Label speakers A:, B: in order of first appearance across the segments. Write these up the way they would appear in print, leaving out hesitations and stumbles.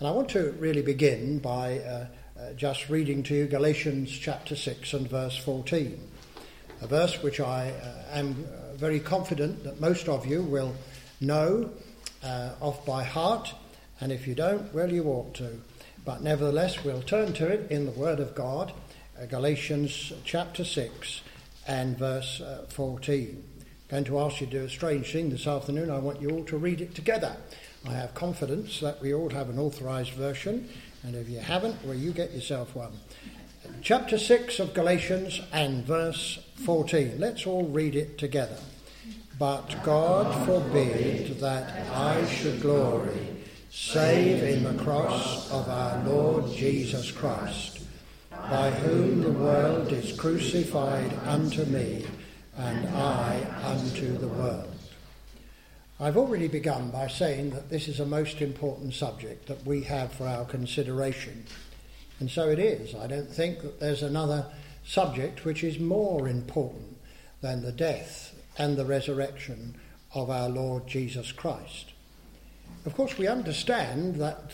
A: And I want to really begin by just reading to you Galatians chapter 6 and verse 14, a verse which I am very confident that most of you will know off by heart, and if you don't, well, you ought to. But nevertheless, we'll turn to it in the Word of God, Galatians chapter 6 and verse 14. I'm going to ask you to do a strange thing this afternoon. I want you all to read it together. I have confidence that we all have an authorised version, and if you haven't, well, you get yourself one. Chapter 6 of Galatians and verse 14. Let's all read it together. But God forbid that I should glory, save in the cross of our Lord Jesus Christ, by whom the world is crucified unto me, and I unto the world. I've already begun by saying that this is a most important subject that we have for our consideration. And so it is. I don't think that there's another subject which is more important than the death and the resurrection of our Lord Jesus Christ. Of course, we understand that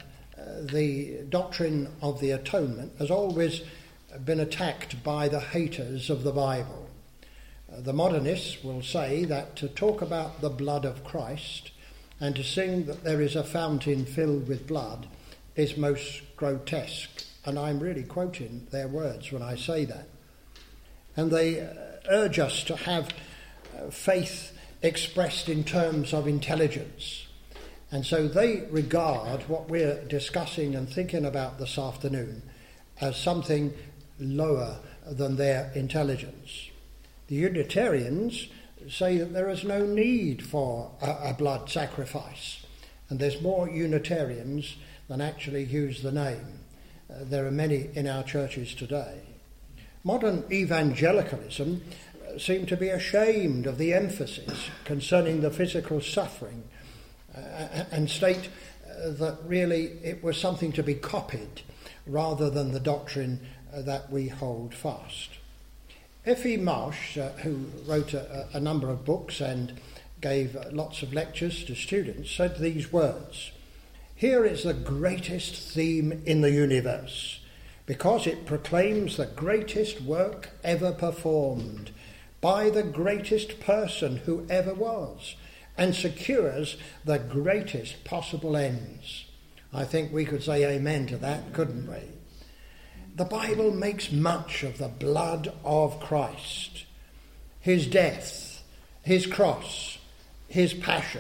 A: the doctrine of the atonement has always been attacked by the haters of the Bible. The modernists will say that to talk about the blood of Christ and to sing that there is a fountain filled with blood is most grotesque. And I'm really quoting their words when I say that. And they urge us to have faith expressed in terms of intelligence. And so they regard what we're discussing and thinking about this afternoon as something lower than their intelligence. The Unitarians say that there is no need for a blood sacrifice, and there's more Unitarians than actually use the name. There are many in our churches today. Modern evangelicalism seem to be ashamed of the emphasis concerning the physical suffering and state that really it was something to be copied rather than the doctrine that we hold fast. F.E. Marsh, who wrote a number of books and gave lots of lectures to students, said these words: "Here is the greatest theme in the universe, because it proclaims the greatest work ever performed by the greatest person who ever was, and secures the greatest possible ends." I think we could say amen to that, couldn't we? The Bible makes much of the blood of Christ, his death, his cross, his passion.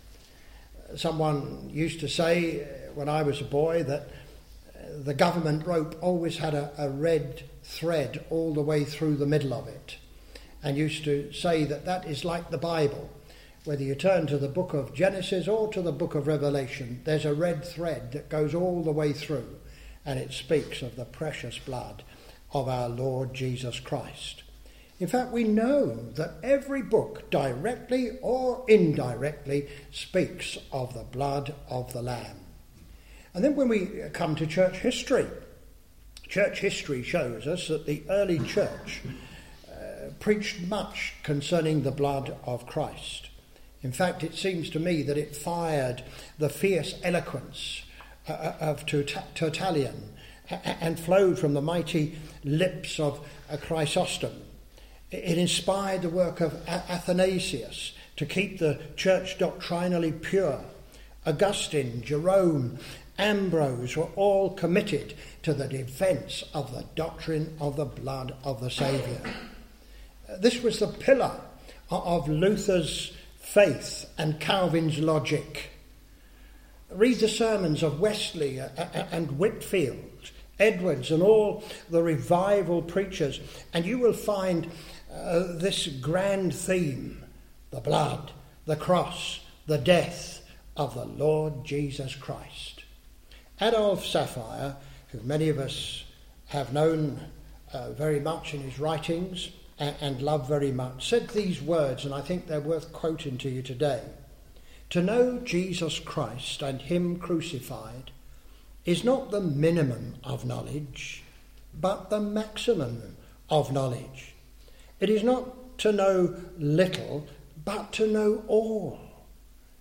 A: Someone used to say when I was a boy that the government rope always had a red thread all the way through the middle of it, and used to say that that is like the Bible. Whether you turn to the book of Genesis or to the book of Revelation, there's a red thread that goes all the way through, and it speaks of the precious blood of our Lord Jesus Christ. In fact, we know that every book, directly or indirectly, speaks of the blood of the Lamb. And then when we come to church history shows us that the early church preached much concerning the blood of Christ. In fact, it seems to me that it fired the fierce eloquence of Tertullian and flowed from the mighty lips of Chrysostom. It inspired the work of Athanasius to keep the church doctrinally pure. Augustine, Jerome, Ambrose were all committed to the defence of the doctrine of the blood of the Saviour. This was the pillar of Luther's faith and Calvin's logic. Read the sermons of Wesley and Whitfield, Edwards, and all the revival preachers, and you will find this grand theme: the blood, the cross, the death of the Lord Jesus Christ. Adolf Sapphire, who many of us have known very much in his writings and love very much, said these words, and I think they're worth quoting to you today. To know Jesus Christ and him crucified is not the minimum of knowledge, but the maximum of knowledge. It is not to know little, but to know all.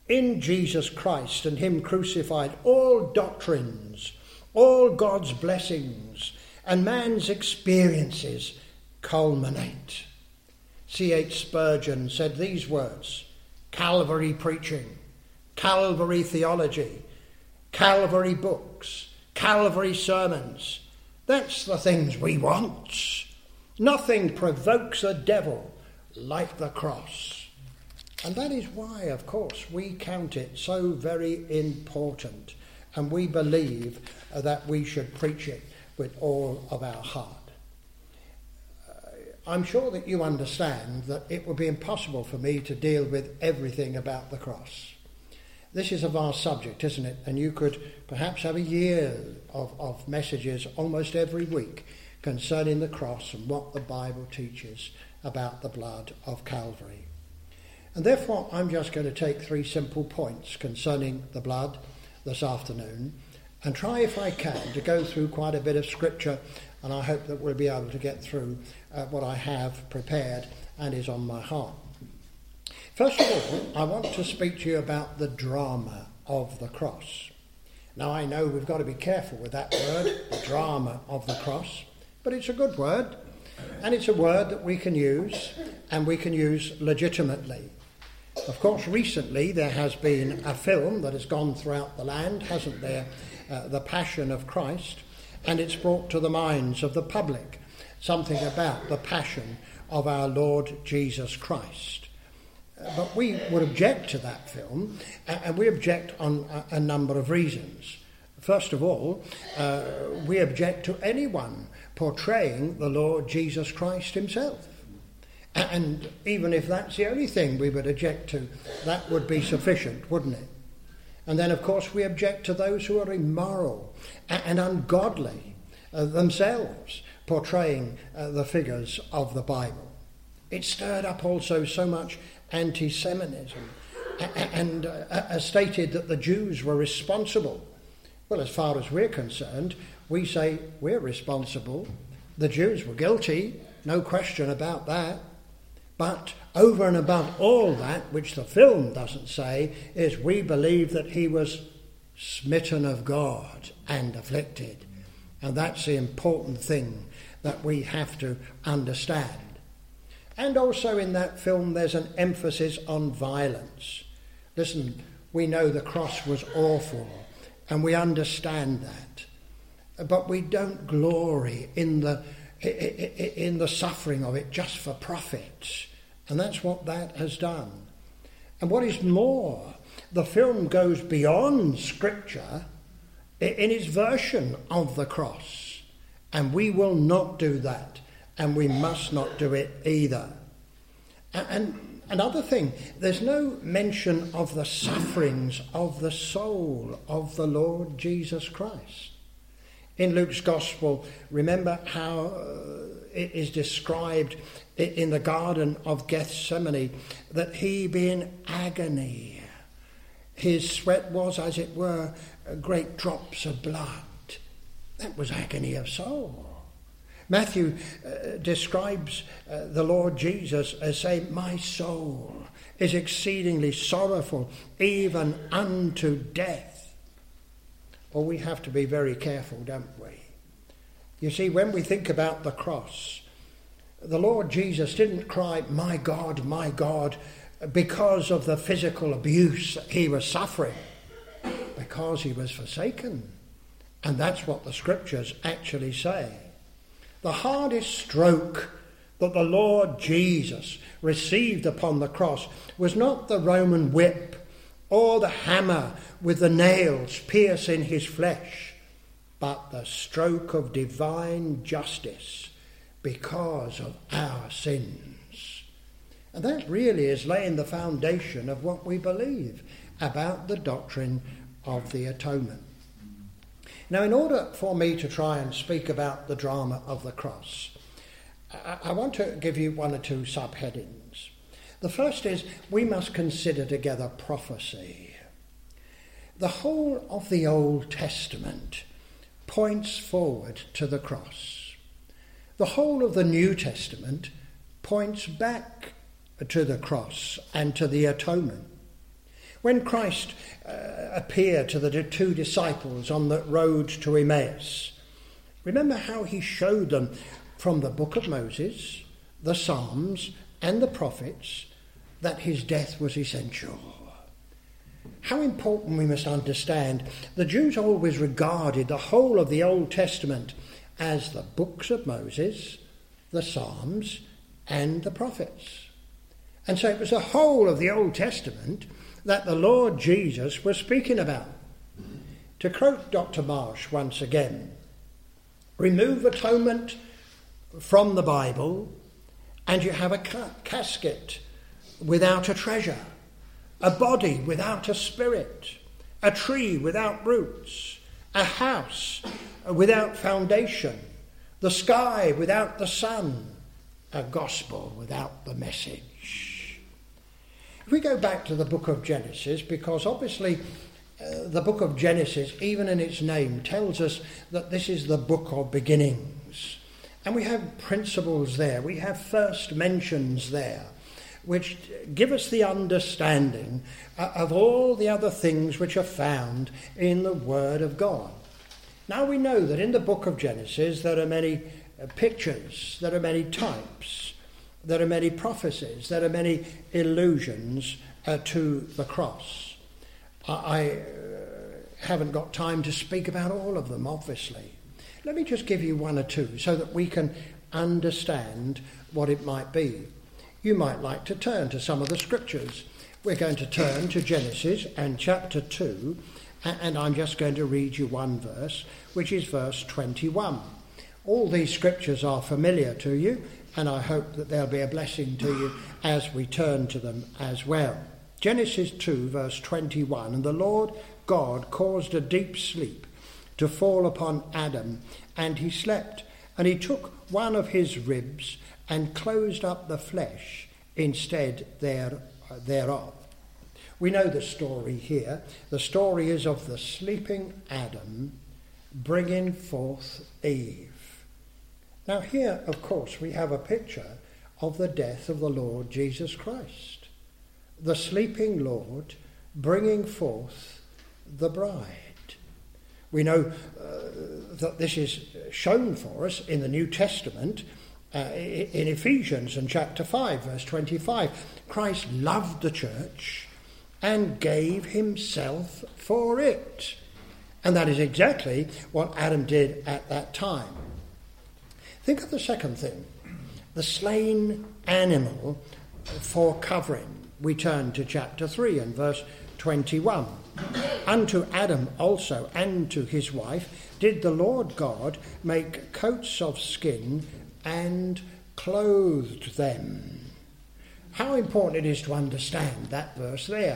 A: In Jesus Christ and him crucified, all doctrines, all God's blessings and man's experiences culminate. C.H. Spurgeon said these words: Calvary preaching, Calvary theology, Calvary books, Calvary sermons. That's the things we want. Nothing provokes the devil like the cross. And that is why, of course, we count it so very important, and we believe that we should preach it with all of our heart. I'm sure that you understand that it would be impossible for me to deal with everything about the cross. This is a vast subject, isn't it? And you could perhaps have a year of messages almost every week concerning the cross and what the Bible teaches about the blood of Calvary. And therefore, I'm just going to take 3 simple points concerning the blood this afternoon and try, if I can, to go through quite a bit of scripture, and I hope that we'll be able to get through what I have prepared and is on my heart. First of all, I want to speak to you about the drama of the cross. Now, I know we've got to be careful with that word, the drama of the cross, but it's a good word, and it's a word that we can use, and we can use legitimately. Of course, recently there has been a film that has gone throughout the land, hasn't there? The Passion of Christ, and it's brought to the minds of the public something about the passion of our Lord Jesus Christ. But we would object to that film, and we object on a number of reasons. First of all, we object to anyone portraying the Lord Jesus Christ himself. And even if that's the only thing we would object to, that would be sufficient, wouldn't it? And then, of course, we object to those who are immoral and ungodly themselves, portraying the figures of the Bible. It stirred up also so much anti-Semitism and stated that the Jews were responsible. Well, as far as we're concerned, we say we're responsible. The Jews were guilty, no question about that. But over and above all that, which the film doesn't say, is we believe that he was smitten of God and afflicted. And that's the important thing that we have to understand. And also in that film there's an emphasis on violence. Listen, we know the cross was awful, and we understand that. But we don't glory in the suffering of it just for profit. And that's what that has done. And what is more, the film goes beyond Scripture in its version of the cross. And we will not do that. And we must not do it either. And another thing, there's no mention of the sufferings of the soul of the Lord Jesus Christ. In Luke's Gospel, remember how it is described in the Garden of Gethsemane that he being agony, his sweat was, as it were, great drops of blood. That was agony of soul. Matthew describes the Lord Jesus as saying, "My soul is exceedingly sorrowful, even unto death." Well, we have to be very careful, don't we? You see, when we think about the cross, the Lord Jesus didn't cry, my God," because of the physical abuse that he was suffering, because he was forsaken. And that's what the Scriptures actually say. The hardest stroke that the Lord Jesus received upon the cross was not the Roman whip or the hammer with the nails piercing his flesh, but the stroke of divine justice because of our sins. And that really is laying the foundation of what we believe about the doctrine of the atonement. Now, in order for me to try and speak about the drama of the cross, I want to give you 1 or 2 subheadings. The first is, we must consider together prophecy. The whole of the Old Testament points forward to the cross. The whole of the New Testament points back to the cross and to the atonement. When Christ appeared to the two disciples on the road to Emmaus, remember how he showed them from the book of Moses, the Psalms and the prophets that his death was essential. How important we must understand. The Jews always regarded the whole of the Old Testament as the books of Moses, the Psalms and the prophets. And so it was the whole of the Old Testament that the Lord Jesus was speaking about. To quote Dr. Marsh once again, remove atonement from the Bible and you have a casket without a treasure, a body without a spirit, a tree without roots, a house without foundation, the sky without the sun, a gospel without the message. If we go back to the book of Genesis, because obviously the book of Genesis, even in its name, tells us that this is the book of beginnings. And we have principles there, we have first mentions there, which give us the understanding of all the other things which are found in the Word of God. Now we know that in the book of Genesis there are many pictures, there are many types, there are many prophecies, there are many allusions to the cross. I haven't got time to speak about all of them, obviously. Let me just give you one or two so that we can understand what it might be. You might like to turn to some of the scriptures. We're going to turn to Genesis and chapter 2, and I'm just going to read you one verse, which is verse 21. All these scriptures are familiar to you, and I hope that they'll be a blessing to you as we turn to them as well. Genesis 2, verse 21, and the Lord God caused a deep sleep to fall upon Adam, and he slept, and he took one of his ribs and closed up the flesh instead thereof. We know the story here. The story is of the sleeping Adam bringing forth Eve. Now here, of course, we have a picture of the death of the Lord Jesus Christ. The sleeping Lord bringing forth the bride. We know that this is shown for us in the New Testament in Ephesians and chapter 5, verse 25. Christ loved the church and gave himself for it. And that is exactly what Adam did at that time. Think of the second thing, the slain animal for covering. We turn to chapter 3 and verse 21. Unto Adam also and to his wife did the Lord God make coats of skin and clothed them. How important it is to understand that verse there.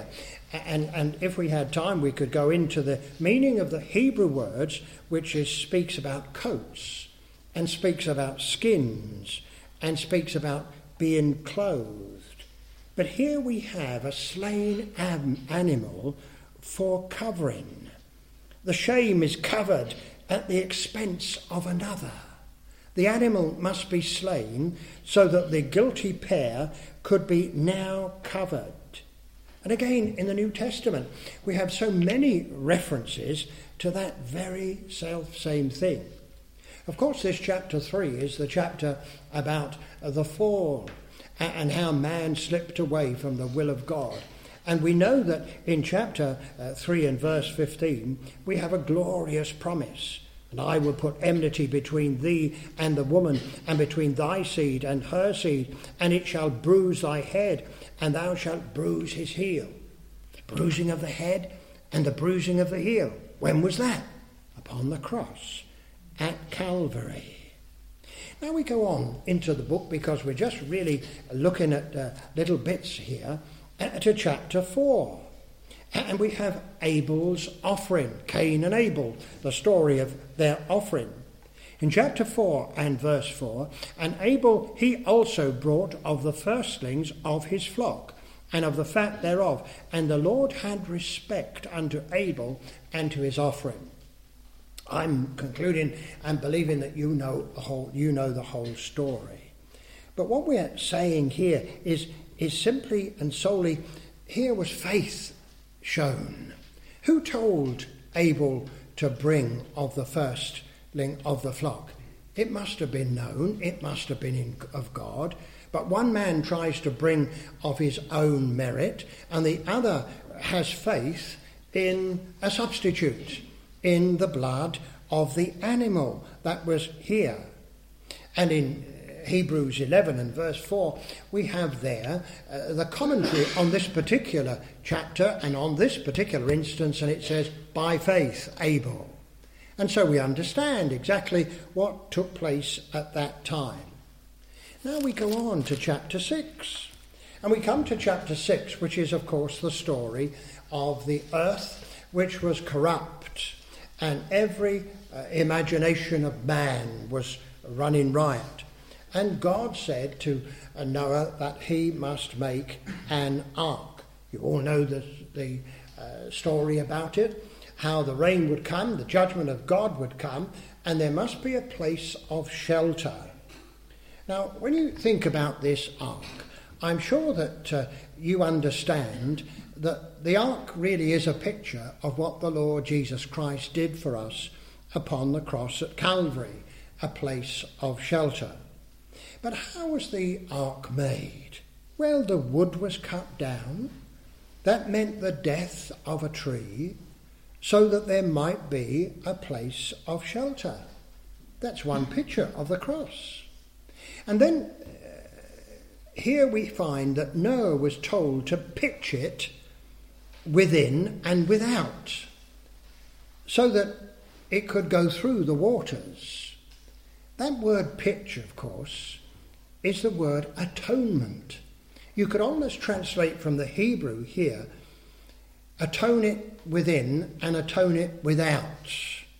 A: And if we had time, we could go into the meaning of the Hebrew words, which speaks about coats, and speaks about skins, and speaks about being clothed. But here we have a slain animal for covering. The shame is covered at the expense of another. The animal must be slain so that the guilty pair could be now covered. And again, in the New Testament, we have so many references to that very self-same thing. Of course, this chapter 3 is the chapter about the fall and how man slipped away from the will of God. And we know that in chapter 3 and verse 15, we have a glorious promise. And I will put enmity between thee and the woman, and between thy seed and her seed, and it shall bruise thy head, and thou shalt bruise his heel. The bruising of the head and the bruising of the heel. When was that? Upon the cross at Calvary. Now we go on into the book, because we're just really looking at little bits here, to chapter 4. And we have Abel's offering, Cain and Abel, the story of their offering. In chapter 4 and verse 4, and Abel he also brought of the firstlings of his flock, and of the fat thereof, and the Lord had respect unto Abel and to his offering. I'm concluding and believing that you know the whole story. But what we're saying here is simply and solely, here was faith shown. Who told Abel to bring of the firstling of the flock? It must have been known, it must have been of God, but one man tries to bring of his own merit, and the other has faith in a substitute, in the blood of the animal that was here. And in Hebrews 11 and verse 4, we have there the commentary on this particular chapter and on this particular instance, and it says, by faith, Abel. And so we understand exactly what took place at that time. Now we go on to chapter 6. And we come to chapter 6, which is, of course, the story of the earth, which was corrupt, and every imagination of man was running riot. And God said to Noah that he must make an ark. You all know the story about it, how the rain would come, the judgment of God would come, and there must be a place of shelter. Now, when you think about this ark, I'm sure that you understand that the ark really is a picture of what the Lord Jesus Christ did for us upon the cross at Calvary, a place of shelter. But how was the ark made? Well, the wood was cut down. That meant the death of a tree, so that there might be a place of shelter. That's one picture of the cross. And then here we find that Noah was told to pitch it within and without, so that it could go through the waters. That word pitch, of course, is the word atonement. You could almost translate from the Hebrew here, atone it within and atone it without.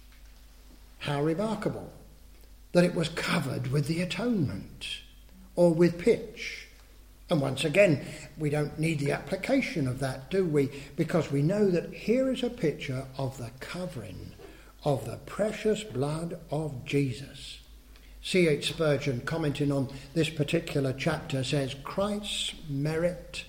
A: How remarkable that it was covered with the atonement, or with pitch. And once again, we don't need the application of that, do we? Because we know that here is a picture of the covering of the precious blood of Jesus. C.H. Spurgeon, commenting on this particular chapter, says, Christ's merit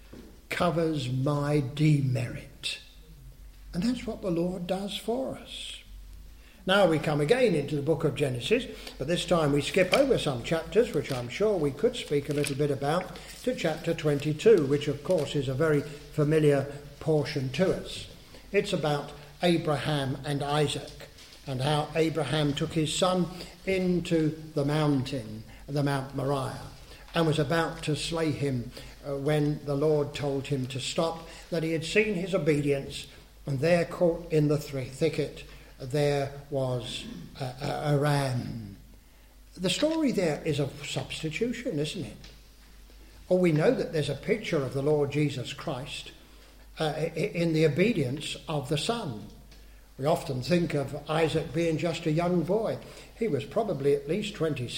A: covers my demerit. And that's what the Lord does for us. Now we come again into the book of Genesis, but this time we skip over some chapters, which I'm sure we could speak a little bit about, to chapter 22, which of course is a very familiar portion to us. It's about Abraham and Isaac, and how Abraham took his son into the mountain, the Mount Moriah, and was about to slay him when the Lord told him to stop, that he had seen his obedience, and there caught in the thicket there was a ram. The story there is of substitution, isn't it? Or we know that there's a picture of the Lord Jesus Christ in the obedience of the Son. We often think of Isaac being just a young boy. He was probably at least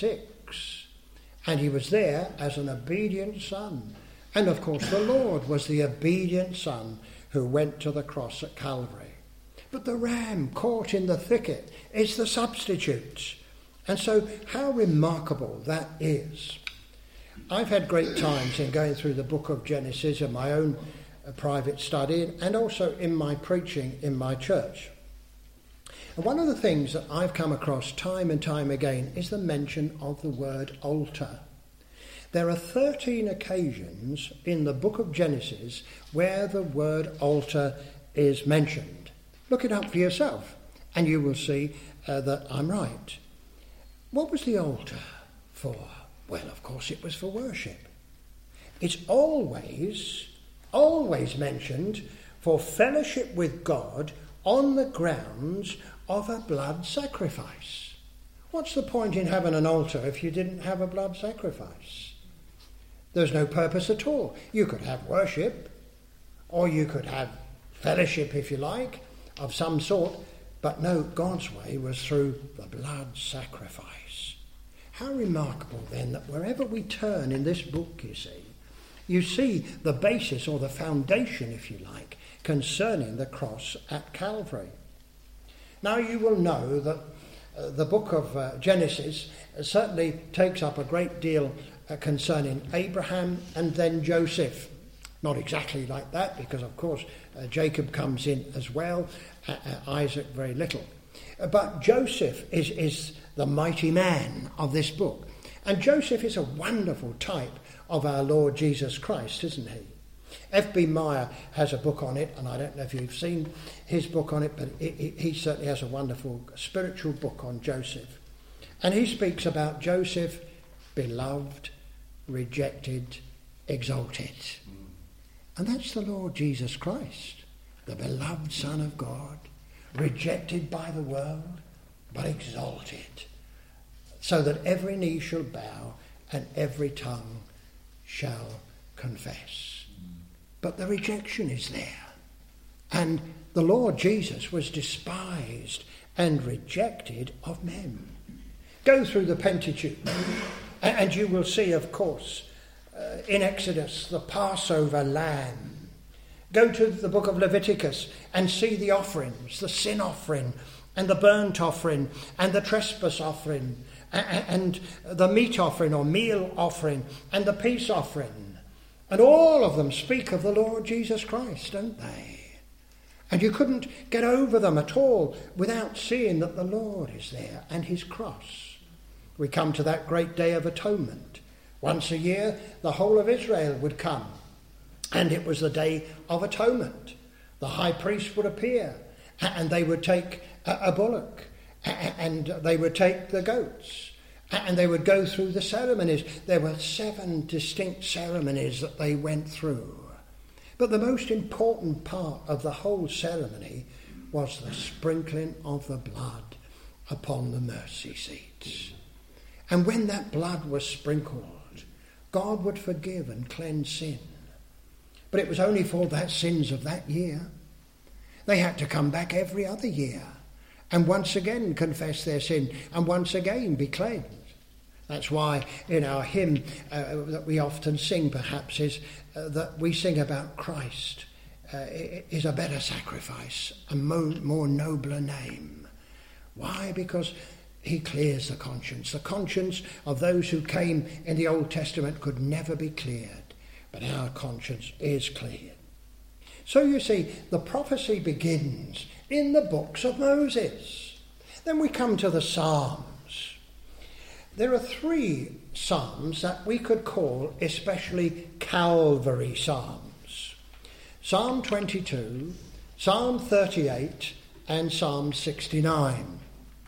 A: 26, and he was there as an obedient son. And of course the Lord was the obedient son who went to the cross at Calvary. But the ram caught in the thicket is the substitute. And so how remarkable that is. I've had great times in going through the book of Genesis in my own private study and also in my preaching in my church. And one of the things that I've come across time and time again is the mention of the word altar. There are 13 occasions in the book of Genesis where the word altar is mentioned. Look it up for yourself and you will see that I'm right. What was the altar for? Well, of course it was for worship. It's always mentioned for fellowship with God on the grounds of a blood sacrifice. What's the point in having an altar if you didn't have a blood sacrifice? There's no purpose at all. You could have worship, or you could have fellowship, if you like, of some sort, but no, God's way was through the blood sacrifice. How remarkable then that wherever we turn in this book, you see the basis or the foundation, if you like, concerning the cross at Calvary. Now you will know that the book of Genesis certainly takes up a great deal concerning Abraham and then Joseph. Not exactly like that, because of course Jacob comes in as well, Isaac very little. But Joseph is the mighty man of this book. And Joseph is a wonderful type of our Lord Jesus Christ, isn't he? F.B. Meyer has a book on it, and I don't know if you've seen his book on it, but he certainly has a wonderful spiritual book on Joseph. And he speaks about Joseph, beloved, rejected, exalted. And that's the Lord Jesus Christ, the beloved Son of God, rejected by the world, but exalted, so that every knee shall bow and every tongue shall confess. But the rejection is there. And the Lord Jesus was despised and rejected of men. Go through the Pentateuch and you will see, of course, in Exodus, the Passover lamb. Go to the book of Leviticus and see the offerings, the sin offering and the burnt offering and the trespass offering and the meat offering or meal offering and the peace offering. And all of them speak of the Lord Jesus Christ, don't they? And you couldn't get over them at all without seeing that the Lord is there and his cross. We come to that great day of atonement. Once a year, the whole of Israel would come. And it was the day of atonement. The high priest would appear and they would take a bullock and they would take the goats. And they would go through the ceremonies. There were 7 distinct ceremonies that they went through. But the most important part of the whole ceremony was the sprinkling of the blood upon the mercy seats. And when that blood was sprinkled, God would forgive and cleanse sin. But it was only for the sins of that year. They had to come back every other year and once again confess their sin and once again be cleansed. That's why in our hymn that we often sing perhaps is that we sing about Christ is a better sacrifice, a more nobler name. Why? Because he clears the conscience. The conscience of those who came in the Old Testament could never be cleared, but our conscience is cleared. So you see, the prophecy begins in the books of Moses. Then we come to the Psalms. There are 3 psalms that we could call especially Calvary psalms. Psalm 22, Psalm 38 and Psalm 69.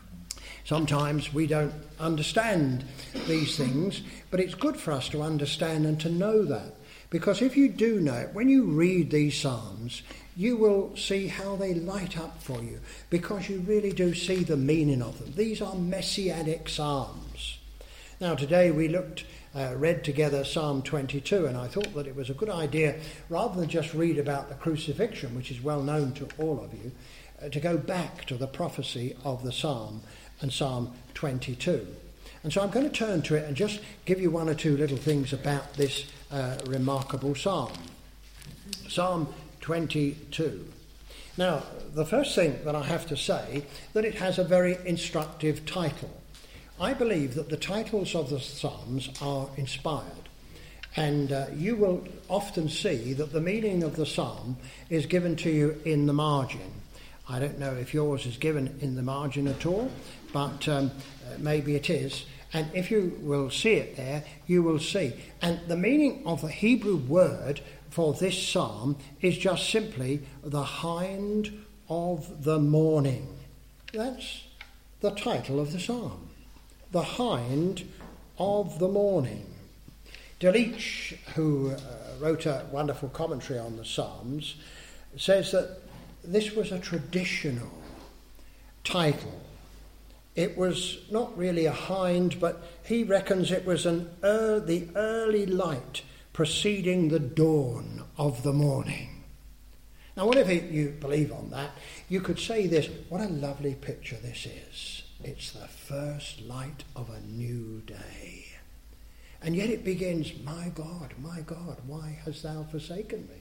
A: Sometimes we don't understand these things, but it's good for us to understand and to know that. Because if you do know it, when you read these psalms, you will see how they light up for you, because you really do see the meaning of them. These are messianic psalms. Now today we read together Psalm 22, and I thought that it was a good idea, rather than just read about the crucifixion, which is well known to all of you, to go back to the prophecy of the psalm and Psalm 22. And so I'm going to turn to it and just give you 1 or 2 little things about this remarkable psalm. Psalm 22. Now, the first thing that I have to say, that it has a very instructive title. I believe that the titles of the Psalms are inspired, and you will often see that the meaning of the psalm is given to you in the margin. I don't know if yours is given in the margin at all, but maybe it is. And if you will see it there, you will see. And the meaning of the Hebrew word for this psalm is just simply the hind of the morning. That's the title of the psalm. The hind of the morning. Delitzsch, who wrote a wonderful commentary on the Psalms, says that this was a traditional title. It was not really a hind, but he reckons it was the early light preceding the dawn of the morning. Now, whatever you believe on that, you could say this: what a lovely picture this is. It's the first light of a new day. And yet it begins, my God, why hast thou forsaken me?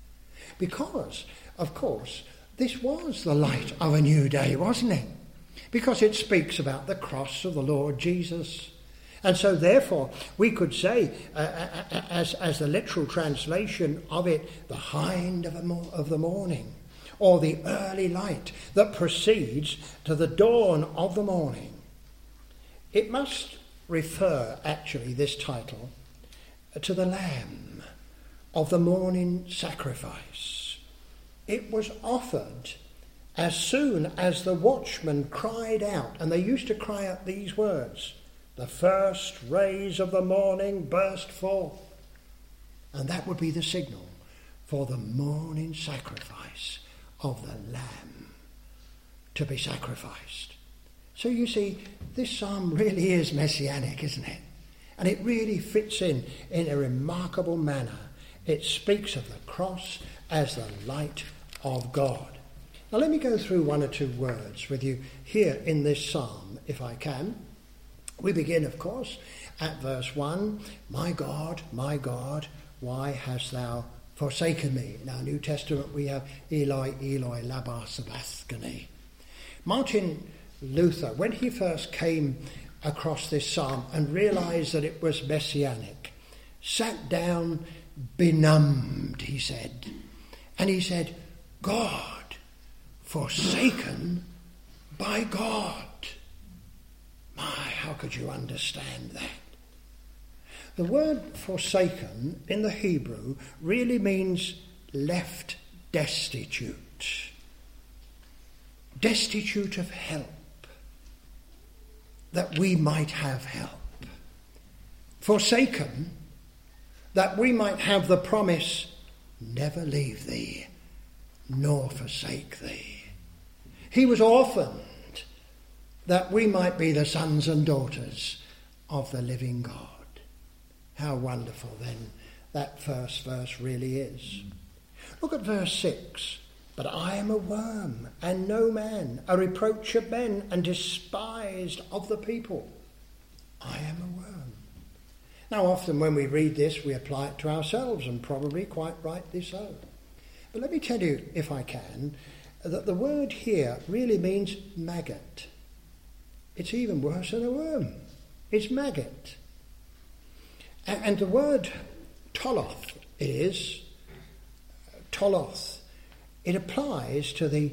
A: Because, of course, this was the light of a new day, wasn't it? Because it speaks about the cross of the Lord Jesus. And so therefore we could say, as the literal translation of it, the hind of the morning, or the early light that precedes to the dawn of the morning. It must refer, actually, this title, to the Lamb of the morning sacrifice. It was offered as soon as the watchman cried out, and they used to cry out these words, "The first rays of the morning burst forth." And that would be the signal for the morning sacrifice of the Lamb to be sacrificed. So you see, this psalm really is messianic, isn't it? And it really fits in a remarkable manner. It speaks of the cross as the light of God. Now let me go through one or two words with you here in this psalm, if I can. We begin, of course, at verse 1, my God, why hast thou forsaken me?" In our New Testament we have Eloi, Eloi, lama sabachthani. Martin Luther, when he first came across this psalm and realised that it was messianic, sat down benumbed, he said. And he said, God, forsaken by God. My, how could you understand that? The word forsaken in the Hebrew really means left destitute. Destitute of help, that we might have help. Forsaken, that we might have the promise, never leave thee, nor forsake thee. He was orphaned, that we might be the sons and daughters of the living God. How wonderful then that first verse really is. Look at verse 6. But I am a worm and no man, a reproach of men and despised of the people. I am a worm. Now often when we read this we apply it to ourselves, and probably quite rightly so. But let me tell you, if I can, that the word here really means maggot. It's even worse than a worm. It's maggot. And the word toloth is, toloth, it applies to the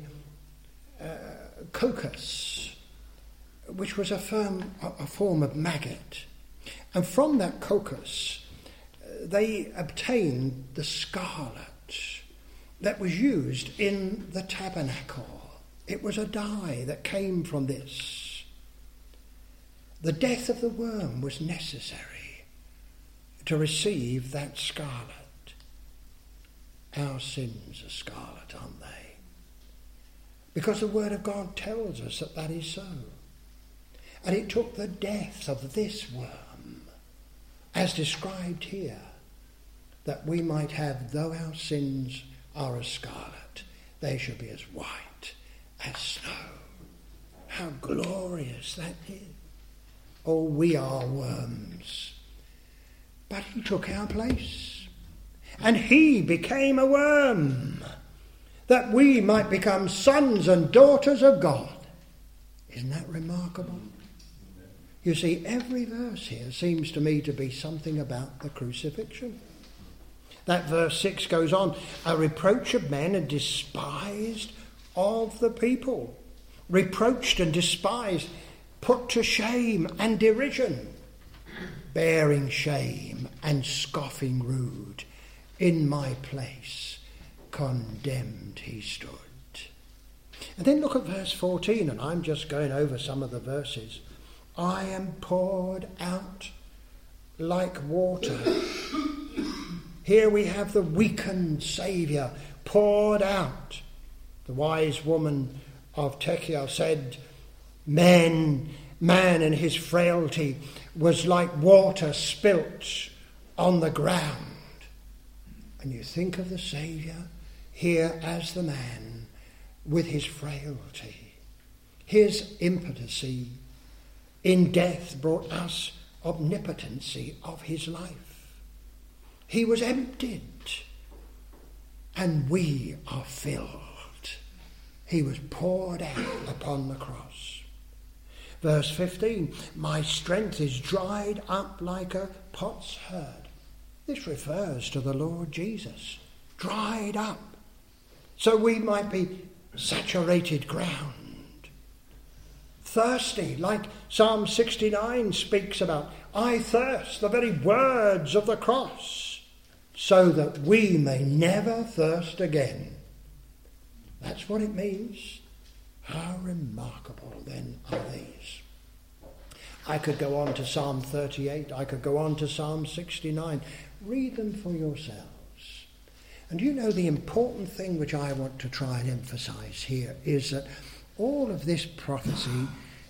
A: coccus, which was a form of maggot. And from that coccus, they obtained the scarlet that was used in the tabernacle. It was a dye that came from this. The death of the worm was necessary to receive that scarlet. Our sins are scarlet, aren't they? Because the Word of God tells us that that is so. And it took the death of this worm, as described here, that we might have, though our sins are as scarlet, they shall be as white as snow. How glorious that is. Oh, we are worms. But he took our place. And he became a worm, that we might become sons and daughters of God. Isn't that remarkable? You see, every verse here seems to me to be something about the crucifixion. That verse 6 goes on, a reproach of men and despised of the people. Reproached and despised, put to shame and derision. Bearing shame and scoffing rude, in my place condemned he stood. And then look at verse 14, and I'm just going over some of the verses. I am poured out like water. Here we have the weakened Saviour poured out. The wise woman of Tekoa said, man in his frailty was like water spilt on the ground. And you think of the Saviour here as the man with his frailty. His impotency in death brought us omnipotency of his life. He was emptied, and we are filled. He was poured out upon the cross. Verse 15, my strength is dried up like a potsherd. This refers to the Lord Jesus. Dried up. So we might be saturated ground. Thirsty, like Psalm 69 speaks about. I thirst, the very words of the cross, so that we may never thirst again. That's what it means. How remarkable then are these. I could go on to Psalm 38. I could go on to Psalm 69. Read them for yourselves. And you know, the important thing which I want to try and emphasize here is that all of this prophecy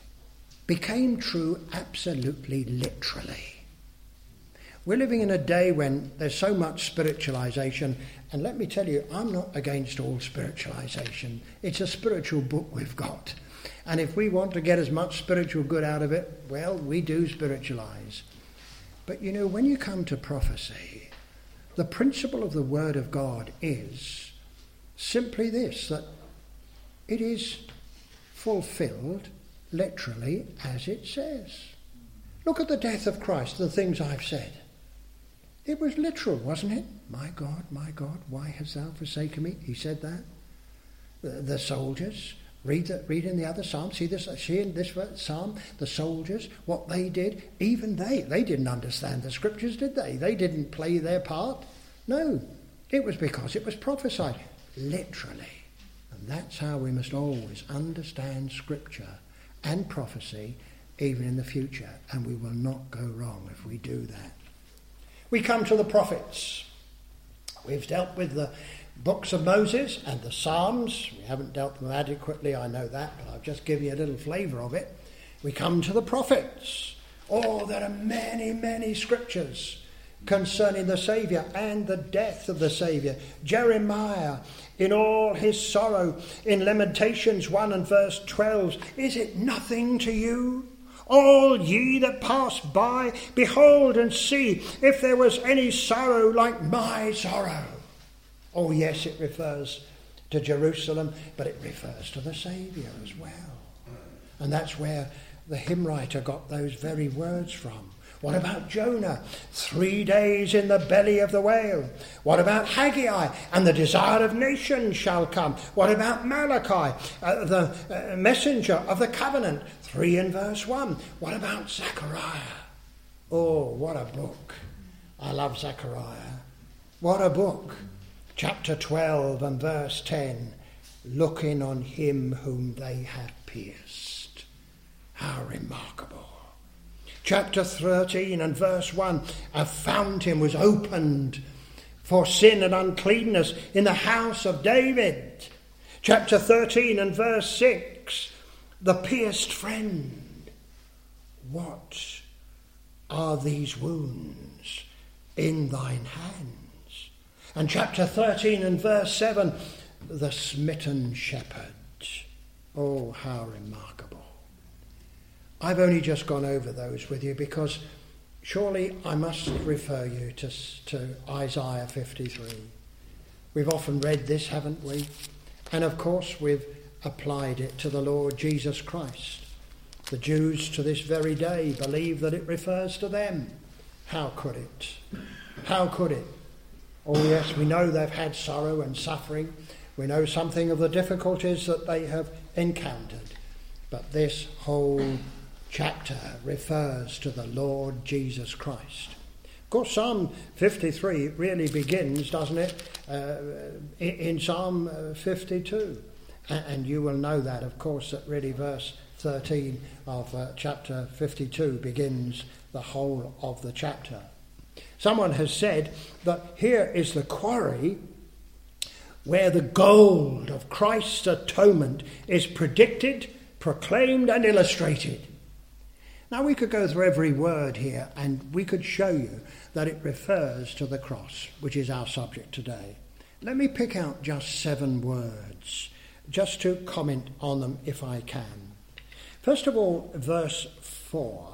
A: became true absolutely literally. We're living in a day when there's so much spiritualization, and let me tell you, I'm not against all spiritualization. It's a spiritual book we've got. And if we want to get as much spiritual good out of it, well, we do spiritualize. But you know, when you come to prophecy, the principle of the Word of God is simply this, that it is fulfilled literally as it says. Look at the death of Christ, the things I've said. It was literal, wasn't it? My God, why hast thou forsaken me? He said that. The soldiers, read in the other psalm, see in this psalm, the soldiers, what they did, even they didn't understand the scriptures, did they? They didn't play their part. No, it was because it was prophesied, literally. And that's how we must always understand scripture and prophecy, even in the future. And we will not go wrong if we do that. We come to the prophets. We've dealt with the books of Moses and the Psalms. We haven't dealt with them adequately, I know that, but I'll just give you a little flavour of it. We come to the prophets. Oh, there are many, many scriptures concerning the Saviour and the death of the Saviour. Jeremiah, in all his sorrow, in Lamentations 1 and verse 12, is it nothing to you? All ye that pass by, behold and see if there was any sorrow like my sorrow. Oh yes, it refers to Jerusalem, but it refers to the Saviour as well. And that's where the hymn writer got those very words from. What about Jonah? 3 days in the belly of the whale. What about Haggai? And the desire of nations shall come. What about Malachi? The messenger of the covenant. 3 and verse 1. What about Zechariah? Oh, what a book. I love Zechariah. What a book. Chapter 12 and verse 10. Looking on him whom they have pierced. How remarkable. Chapter 13 and verse 1, a fountain was opened for sin and uncleanness in the house of David. Chapter 13 and verse 6, the pierced friend. What are these wounds in thine hands? And chapter 13 and verse 7, the smitten shepherd. Oh, how remarkable. I've only just gone over those with you because surely I must refer you to Isaiah 53. We've often read this, haven't we? And of course we've applied it to the Lord Jesus Christ. The Jews to this very day believe that it refers to them. How could it? How could it? Oh yes, we know they've had sorrow and suffering. We know something of the difficulties that they have encountered. But this whole chapter refers to the Lord Jesus Christ. Of course, Psalm 53 really begins, doesn't it, in Psalm 52. And you will know that, of course, that really verse 13 of chapter 52 begins the whole of the chapter. Someone has said that here is the quarry where the gold of Christ's atonement is predicted, proclaimed and illustrated. Now we could go through every word here and we could show you that it refers to the cross, which is our subject today. Let me pick out just 7 words, just to comment on them if I can. First of all, verse 4.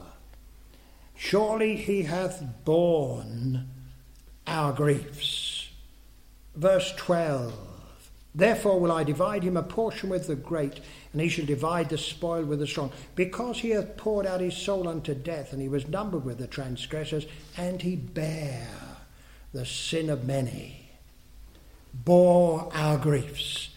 A: Surely he hath borne our griefs. Verse 12. Therefore will I divide him a portion with the great, and he shall divide the spoil with the strong. Because he hath poured out his soul unto death, and he was numbered with the transgressors, and he bare the sin of many, bore our griefs,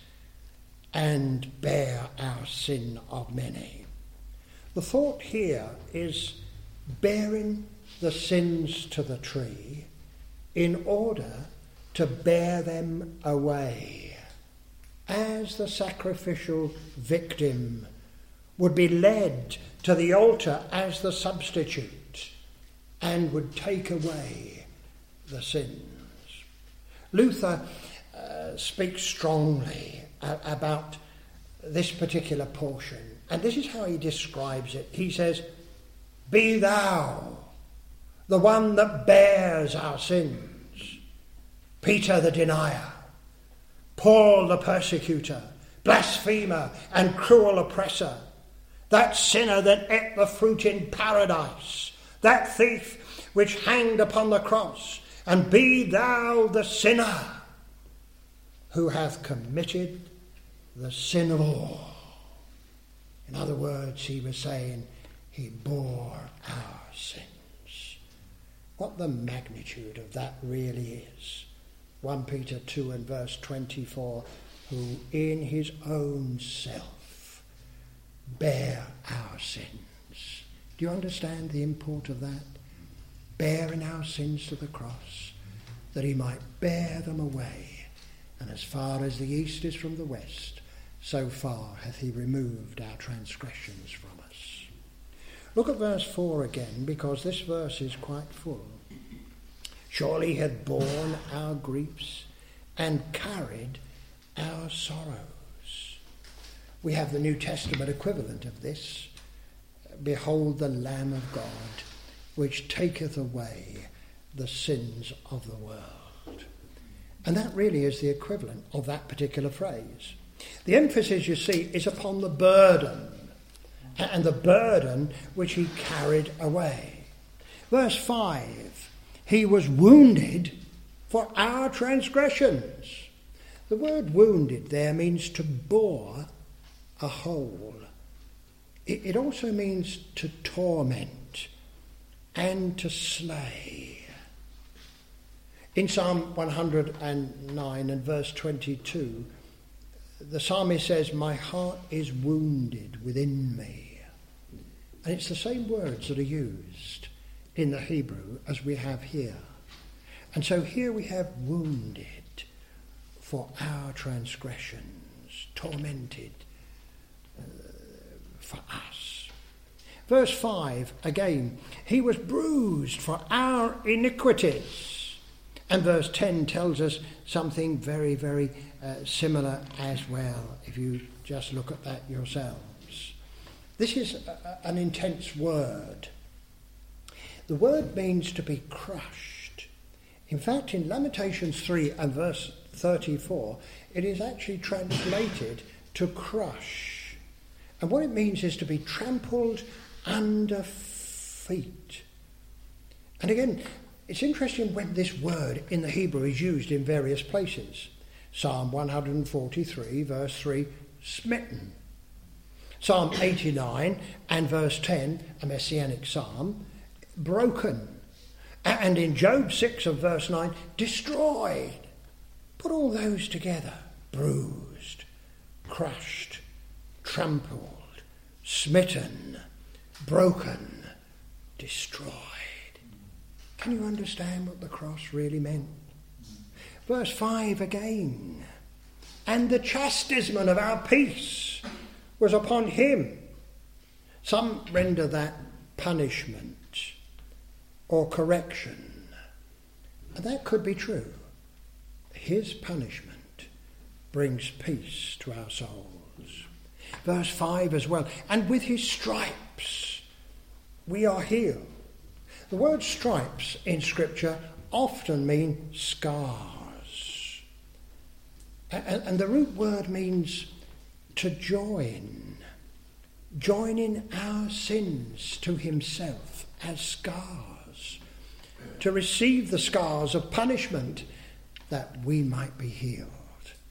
A: and bare our sin of many. The thought here is bearing the sins to the tree in order to bear them away, as the sacrificial victim would be led to the altar as the substitute and would take away the sins. Luther speaks strongly about this particular portion, and this is how he describes it. He says, "Be thou the one that bears our sins, Peter the denier, Paul the persecutor, blasphemer and cruel oppressor, that sinner that ate the fruit in paradise, that thief which hanged upon the cross, and be thou the sinner who hath committed the sin of all." In other words, he was saying he bore our sins. What the magnitude of that really is. 1 Peter 2 and verse 24, who in his own self bare our sins. Do you understand the import of that? Bearing our sins to the cross, that he might bear them away. And as far as the east is from the west, so far hath he removed our transgressions from us. Look at verse 4 again, because this verse is quite full. Surely he hath borne our griefs and carried our sorrows. We have the New Testament equivalent of this. Behold the Lamb of God, which taketh away the sins of the world. And that really is the equivalent of that particular phrase. The emphasis, you see, is upon the burden, and the burden which he carried away. Verse 5, he was wounded for our transgressions. The word wounded there means to bore a hole. It also means to torment and to slay. In Psalm 109 and verse 22, the psalmist says, "My heart is wounded within me." And it's the same words that are used in the Hebrew as we have here. And so here we have wounded for our transgressions, tormented for us. Verse 5, again, he was bruised for our iniquities. And verse 10 tells us something very, very similar as well, if you just look at that yourselves. This is an intense word. The word means to be crushed. In fact, in Lamentations 3 and verse 34, it is actually translated to crush. And what it means is to be trampled under feet. And again, it's interesting when this word in the Hebrew is used in various places. Psalm 143, verse 3, smitten. Psalm 89 and verse 10, a messianic psalm, broken. And in Job 6 and verse 9, destroyed. Put all those together. Bruised, crushed, trampled, smitten, broken, destroyed. Can you understand what the cross really meant? Verse 5 again. And the chastisement of our peace was upon him. Some render that punishment or correction. And that could be true. His punishment brings peace to our souls. Verse 5 as well. And with his stripes we are healed. The word stripes in Scripture often mean scars. And the root word means to join. Joining our sins to himself as scars. To receive the scars of punishment that we might be healed.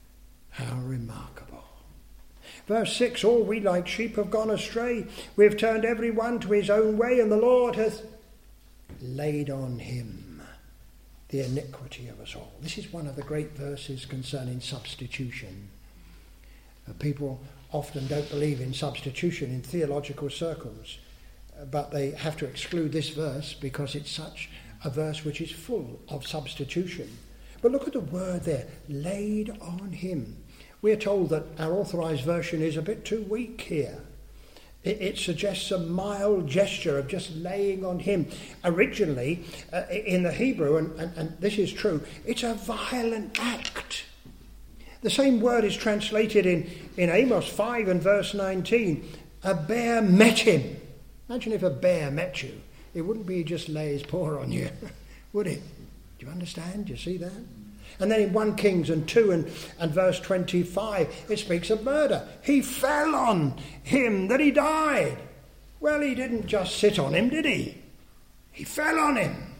A: How remarkable. Verse 6, all we like sheep have gone astray. We have turned every one to his own way, and the Lord hath laid on him the iniquity of us all. This is one of the great verses concerning substitution. People often don't believe in substitution in theological circles, but they have to exclude this verse because it's such a verse which is full of substitution. But look at the word there, laid on him. We're told that our authorised version is a bit too weak here. It suggests a mild gesture of just laying on him. Originally, in the Hebrew, and this is true, it's a violent act. The same word is translated in Amos 5 and verse 19. A bear met him. Imagine if a bear met you. It wouldn't be just lay his paw on you, would it? Do you understand? Do you see that? And then in 1 Kings and 2 and verse 25, it speaks of murder. He fell on him that he died. Well, he didn't just sit on him, did he? He fell on him.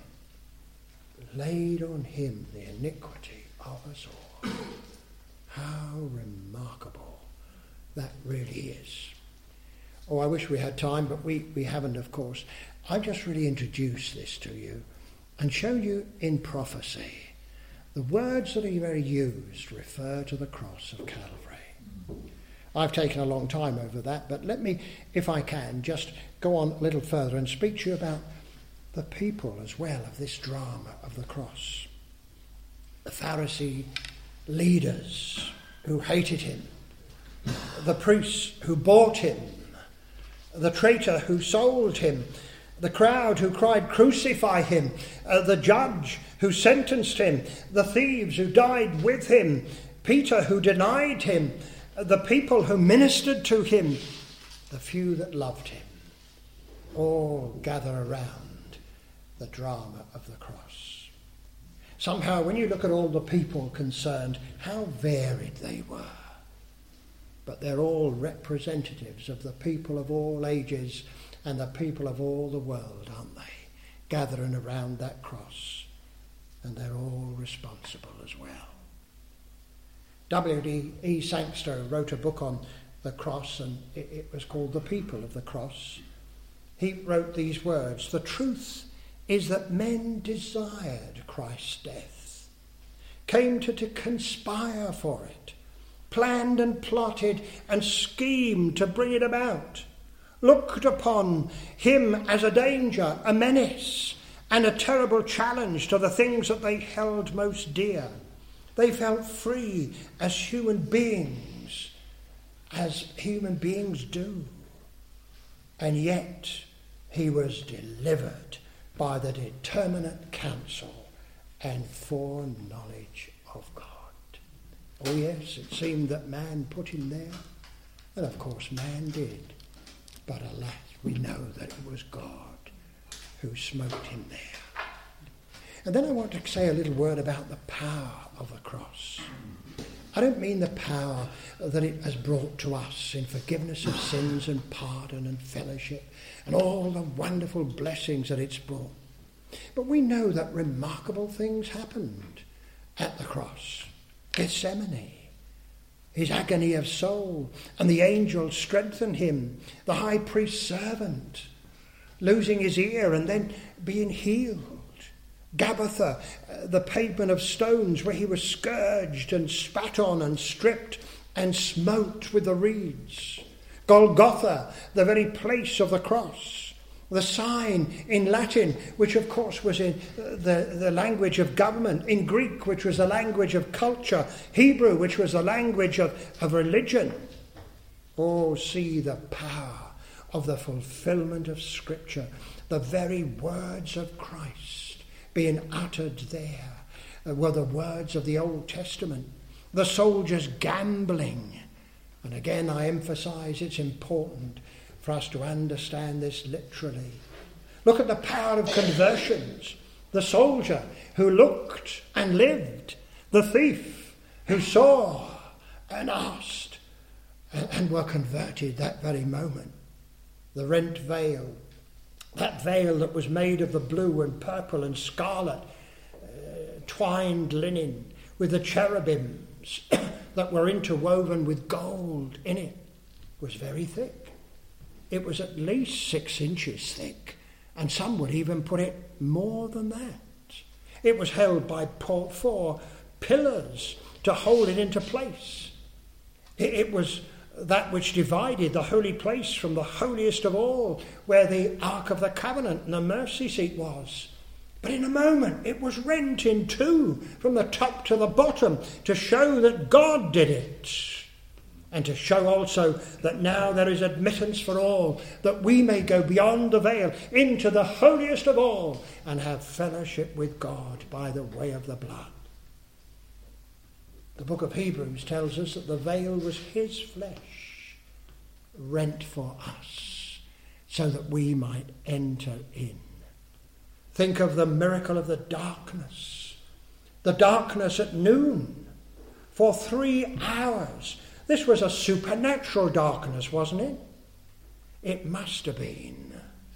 A: Laid on him the iniquity of us all. How remarkable that really is. Oh, I wish we had time, but we haven't, of course. I've just really introduced this to you and shown you in prophecy. The words that are used refer to the cross of Calvary. I've taken a long time over that, but let me, if I can, just go on a little further and speak to you about the people as well of this drama of the cross. The Pharisee leaders who hated him, the priests who bought him, the traitor who sold him, the crowd who cried, "Crucify him," the judge who sentenced him, the thieves who died with him, Peter who denied him, the people who ministered to him, the few that loved him, all gather around the drama of the cross. Somehow, when you look at all the people concerned, how varied they were. But they're all representatives of the people of all ages and the people of all the world, aren't they? Gathering around that cross. And they're all responsible as well. W.E. Sangster wrote a book on the cross, and it was called The People of the Cross. He wrote these words: "The truth is that men desired Christ's death, came to conspire for it, planned and plotted and schemed to bring it about, looked upon him as a danger, a menace, and a terrible challenge to the things that they held most dear. They felt free as human beings do. And yet he was delivered by the determinate counsel and foreknowledge of God." Oh yes, it seemed that man put him there, and of course man did. But alas, we know that it was God who smote him there. And then I want to say a little word about the power of the cross. I don't mean the power that it has brought to us in forgiveness of sins and pardon and fellowship and all the wonderful blessings that it's brought. But we know that remarkable things happened at the cross. Gethsemane, his agony of soul, and the angel strengthened him, the high priest's servant, losing his ear and then being healed. Gabbatha, the pavement of stones where he was scourged and spat on and stripped and smote with the reeds. Golgotha, the very place of the cross. The sign in Latin, which of course was in the language of government, in Greek, which was the language of culture, Hebrew, which was the language of religion. Oh, see the power of the fulfillment of Scripture, the very words of Christ being uttered there were the words of the Old Testament. The soldiers gambling. And again, I emphasize it's important for us to understand this literally. Look at the power of conversions. The soldier who looked and lived. The thief who saw and asked and were converted that very moment. The rent veil. That veil that was made of the blue and purple and scarlet, twined linen with the cherubims that were interwoven with gold in it was very thick. It was at least 6 inches thick, and some would even put it more than that. It was held by 4 pillars to hold it into place. It was that which divided the holy place from the holiest of all, where the Ark of the Covenant and the mercy seat was. But in a moment it was rent in two from the top to the bottom to show that God did it, and to show also that now there is admittance for all, that we may go beyond the veil into the holiest of all and have fellowship with God by the way of the blood. The book of Hebrews tells us that the veil was his flesh, rent for us, so that we might enter in. Think of the miracle of the darkness at noon for 3 hours. This was a supernatural darkness, wasn't it? It must have been.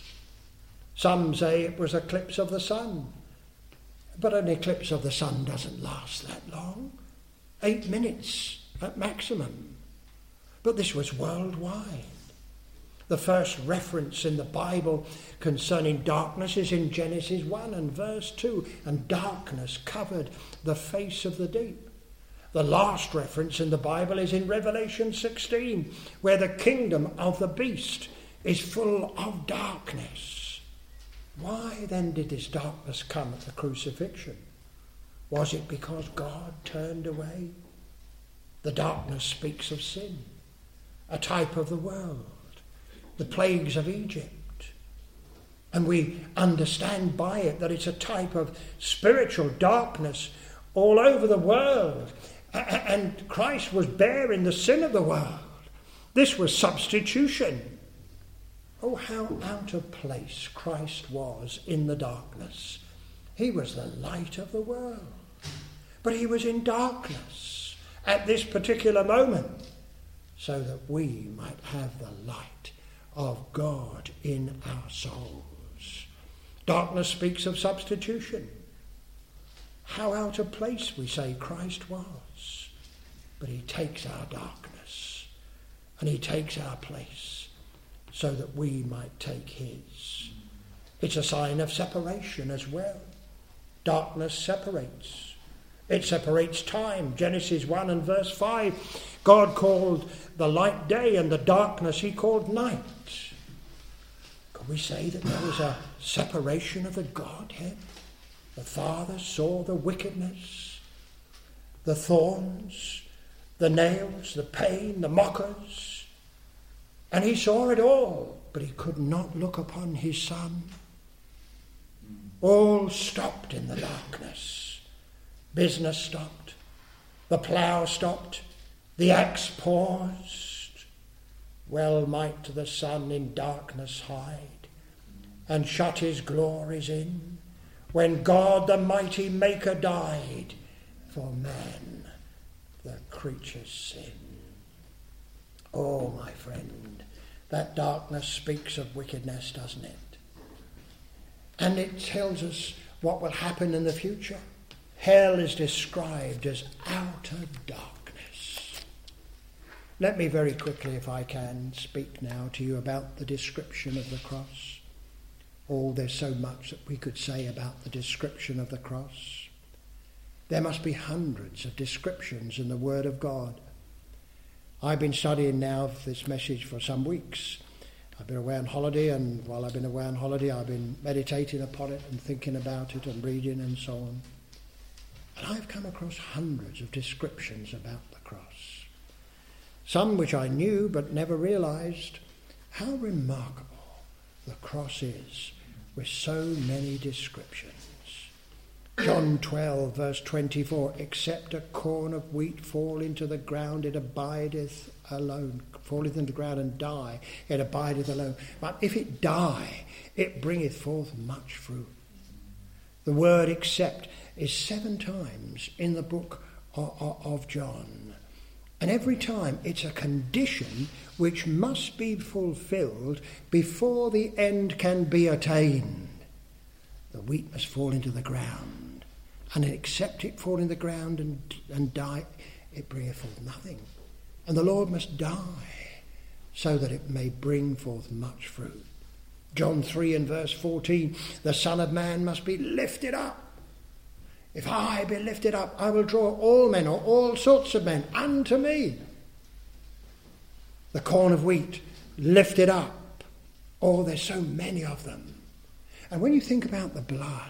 A: Some say it was an eclipse of the sun, but an eclipse of the sun doesn't last that long. 8 minutes at maximum. But this was worldwide. The first reference in the Bible concerning darkness is in Genesis 1 and verse 2, and darkness covered the face of the deep. The last reference in the Bible is in Revelation 16, where the kingdom of the beast is full of darkness. Why then did this darkness come at the crucifixion? Was it because God turned away? The darkness speaks of sin, a type of the world, the plagues of Egypt. And we understand by it that it's a type of spiritual darkness all over the world. And Christ was bearing the sin of the world. This was substitution. Oh, how out of place Christ was in the darkness. He was the light of the world. But he was in darkness at this particular moment, so that we might have the light of God in our souls. Darkness speaks of substitution. How out of place, we say, Christ was. But he takes our darkness and he takes our place so that we might take his. It's a sign of separation as well. Darkness separates. It separates time. Genesis 1 and verse 5. God called the light day and the darkness he called night. Could we say that there was a separation of the Godhead? The Father saw the wickedness, the thorns, the nails, the pain, the mockers, and he saw it all, but he could not look upon his Son. All stopped in the darkness. Business stopped. The plough stopped. The axe paused. Well might the sun in darkness hide and shut his glories in, when God the mighty Maker died for man, the creature's sin. Oh, my friend, that darkness speaks of wickedness, doesn't it? And it tells us what will happen in the future. Hell is described as outer darkness. Let me very quickly, if I can, speak now to you about the description of the cross. Oh, there's so much that we could say about the description of the cross. There must be hundreds of descriptions in the Word of God. I've been studying now this message for some weeks. I've been away on holiday, and while I've been away on holiday, I've been meditating upon it and thinking about it and reading and so on. And I've come across hundreds of descriptions about the cross. Some which I knew but never realized how remarkable the cross is, with so many descriptions. John 12 verse 24, except a corn of wheat fall into the ground, it abideth alone. Falleth into the ground and die, it abideth alone. But if it die, it bringeth forth much fruit. The word except is 7 times in the book of John. And every time it's a condition which must be fulfilled before the end can be attained. The wheat must fall into the ground, and except it fall in the ground and die, it bringeth forth nothing. And the Lord must die so that it may bring forth much fruit. John 3 and verse 14, the Son of Man must be lifted up. If I be lifted up, I will draw all men, or all sorts of men, unto me. The corn of wheat lifted up. Oh, there's so many of them. And when you think about the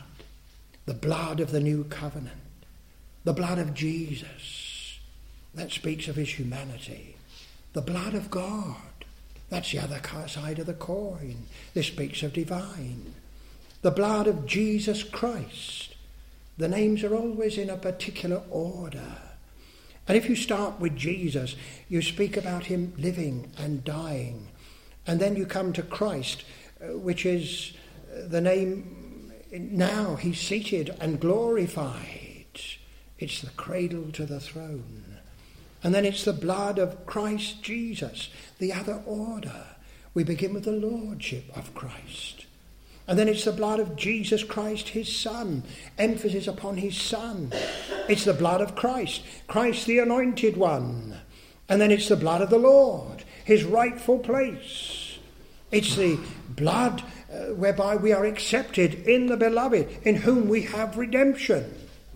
A: blood of the new covenant, the blood of Jesus, that speaks of his humanity. The blood of God, that's the other side of the coin. This speaks of divine. The blood of Jesus Christ. The names are always in a particular order. And if you start with Jesus, you speak about him living and dying. And then you come to Christ, which is the name, now he's seated and glorified. It's the cradle to the throne. And then it's the blood of Christ Jesus, the other order. We begin with the lordship of Christ. And then it's the blood of Jesus Christ, his Son. Emphasis upon his Son. It's the blood of Christ. Christ the Anointed One. And then it's the blood of the Lord, his rightful place. It's the blood whereby we are accepted in the Beloved, in whom we have redemption.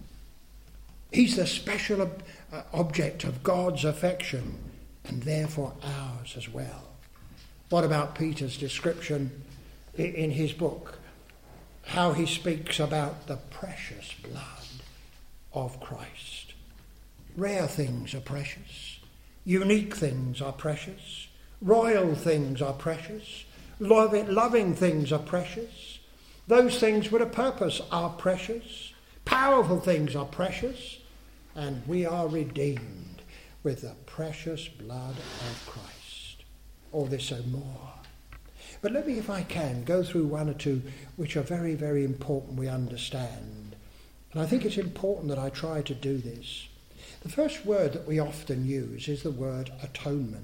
A: He's the special object of God's affection, and therefore ours as well. What about Peter's description in his book? How he speaks about the precious blood of Christ. Rare things are precious. Unique things are precious. Royal things are precious. Loving things are precious. Those things with a purpose are precious. Powerful things are precious. And we are redeemed with the precious blood of Christ. All this and more. But let me, if I can, go through one or two which are very, very important we understand. And I think it's important that I try to do this. The first word that we often use is the word atonement.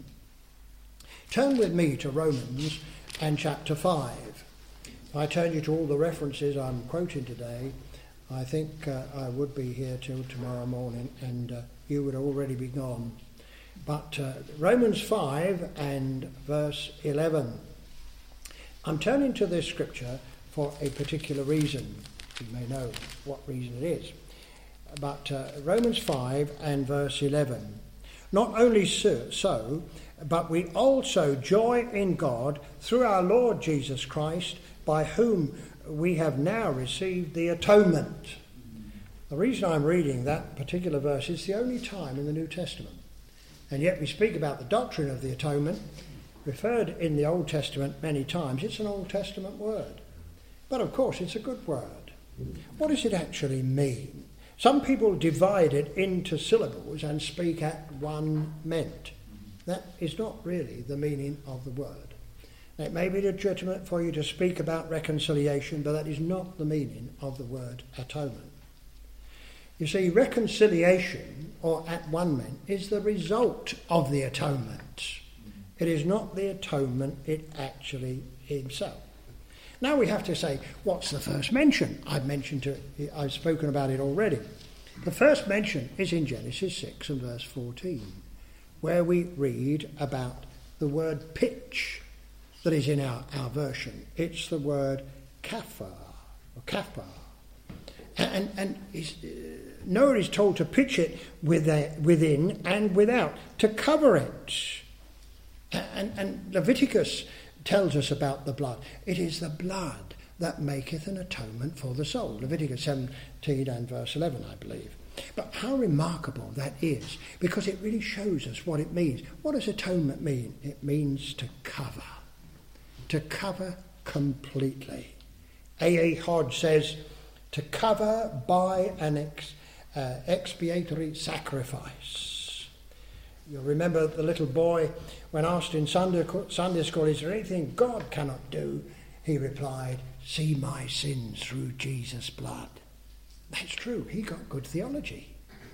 A: Turn with me to Romans and chapter 5. If I turn you to all the references I'm quoting today, I think I would be here till tomorrow morning and you would already be gone. But Romans 5 and verse 11. I'm turning to this scripture for a particular reason. You may know what reason it is. But Romans 5 and verse 11. Not only so, but we also joy in God through our Lord Jesus Christ, by whom we have now received the atonement. The reason I'm reading that particular verse is the only time in the New Testament. And yet we speak about the doctrine of the atonement, referred in the Old Testament many times. It's an Old Testament word. But of course it's a good word. What does it actually mean? Some people divide it into syllables and speak at one meant. That is not really the meaning of the word. It may be legitimate for you to speak about reconciliation, but that is not the meaning of the word atonement. You see, reconciliation, or at one meant, is the result of the atonement. It is not the atonement it actually himself. Now we have to say, what's the first mention? I've spoken about it already. The first mention is in Genesis 6 and verse 14, where we read about the word pitch. That is in our version. It's the word kaphar, or kaphar. And Noah is told to pitch it within and without, to cover it. And Leviticus tells us about the blood. It is the blood that maketh an atonement for the soul. Leviticus 17 and verse 11, I believe. But how remarkable that is, because it really shows us what it means. What does atonement mean? It means to cover. To cover completely. A.A. Hodge says, to cover by an expiatory sacrifice. You'll remember the little boy, when asked in Sunday school, is there anything God cannot do? He replied, see my sins through Jesus' blood. That's true. He got good theology.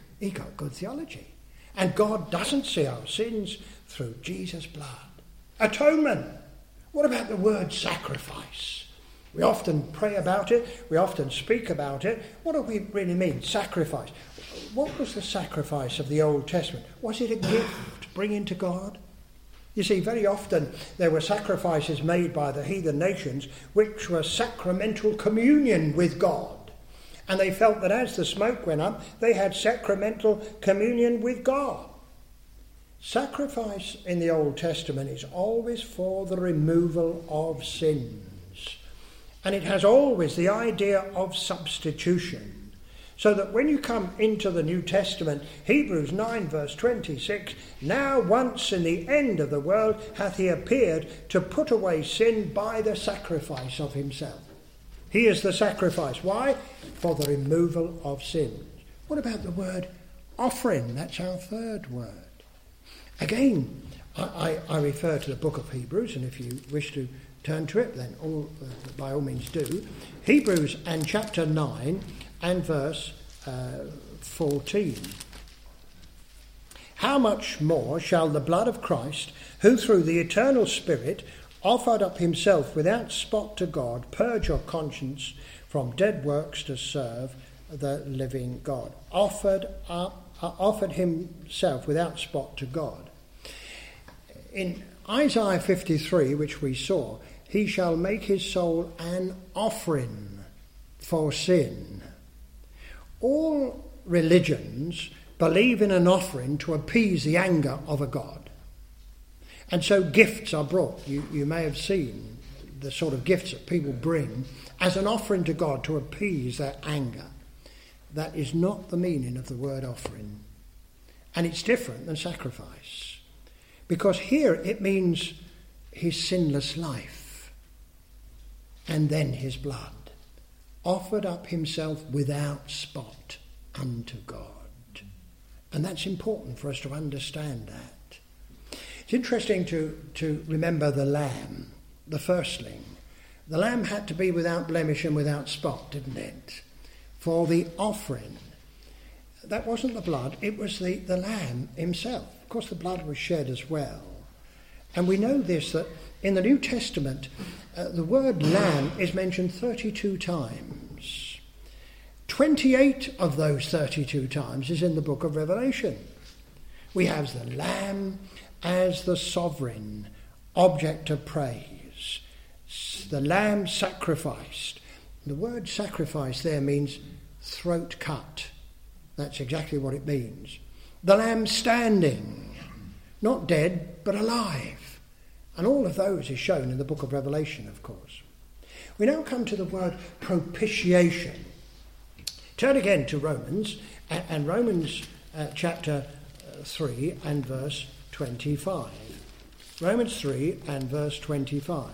A: And God doesn't see our sins through Jesus' blood. Atonement. What about the word sacrifice? We often pray about it. We often speak about it. What do we really mean? Sacrifice. what was the sacrifice of the Old Testament? Was it a gift bringing to God? You see, very often there were sacrifices made by the heathen nations which were sacramental communion with God. And they felt that as the smoke went up, they had sacramental communion with God. Sacrifice in the Old Testament is always for the removal of sins. And it has always the idea of substitution. So that when you come into the New Testament, Hebrews 9 verse 26, now once in the end of the world hath he appeared to put away sin by the sacrifice of himself. He is the sacrifice. Why? For the removal of sins. What about the word offering? That's our third word. Again, I refer to the book of Hebrews, and if you wish to turn to it, then by all means do. Hebrews and chapter 9 and verse 14. How much more shall the blood of Christ, who through the eternal Spirit offered up himself without spot to God, purge your conscience from dead works to serve the living God? Offered himself without spot to God. In Isaiah 53, which we saw, he shall make his soul an offering for sin. All religions believe in an offering to appease the anger of a god. And so gifts are brought. You may have seen the sort of gifts that people bring as an offering to God to appease their anger. That is not the meaning of the word offering. And it's different than sacrifice. Because here it means his sinless life and then his blood. Offered up himself without spot unto God. And that's important for us to understand that. It's interesting to remember the lamb, the firstling. The lamb had to be without blemish and without spot, didn't it? For the offering. That wasn't the blood, it was the lamb himself. Of course, the blood was shed as well. And we know this, that in the New Testament, the word lamb is mentioned 32 times. 28 of those 32 times is in the book of Revelation. We have the lamb as the sovereign object of praise. The lamb sacrificed. The word sacrifice there means throat cut. That's exactly what it means. The lamb standing, not dead, but alive. And all of those is shown in the book of Revelation, of course. We now come to the word propitiation. Turn again to Romans, and Romans chapter 3 and verse 25. Romans 3 and verse 25.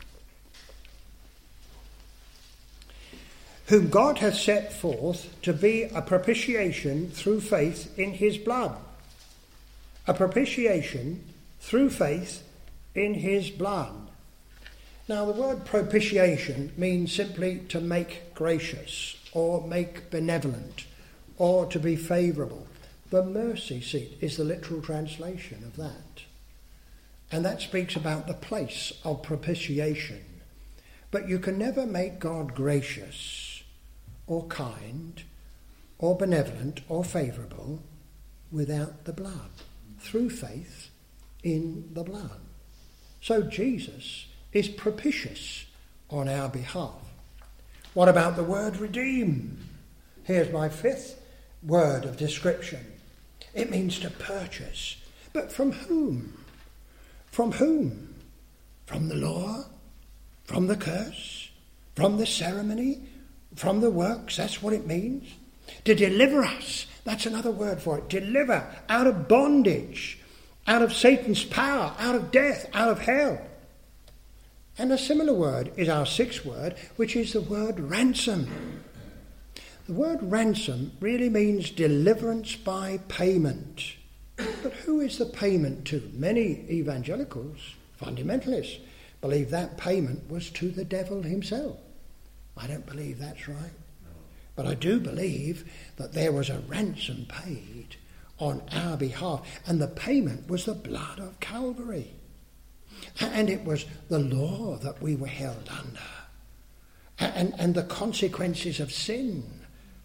A: Whom God hath set forth to be a propitiation through faith in his blood. A propitiation through faith in his blood. Now the word propitiation means simply to make gracious or make benevolent or to be favourable. The mercy seat is the literal translation of that. And that speaks about the place of propitiation. But you can never make God gracious or kind or benevolent or favourable without the blood, through faith in the blood. So Jesus is propitious on our behalf. What about the word redeem? Here's my fifth word of description. It means to purchase. But from whom? From whom? From the law? From the curse? From the ceremony? From the works? That's what it means. To deliver us. That's another word for it. Deliver out of bondage, out of Satan's power, out of death, out of hell. And a similar word is our sixth word, which is the word ransom. The word ransom really means deliverance by payment. But who is the payment to? Many evangelicals, fundamentalists, believe that payment was to the devil himself. I don't believe that's right. But I do believe that there was a ransom paid on our behalf, and the payment was the blood of Calvary. And it was the law that we were held under, and the consequences of sin.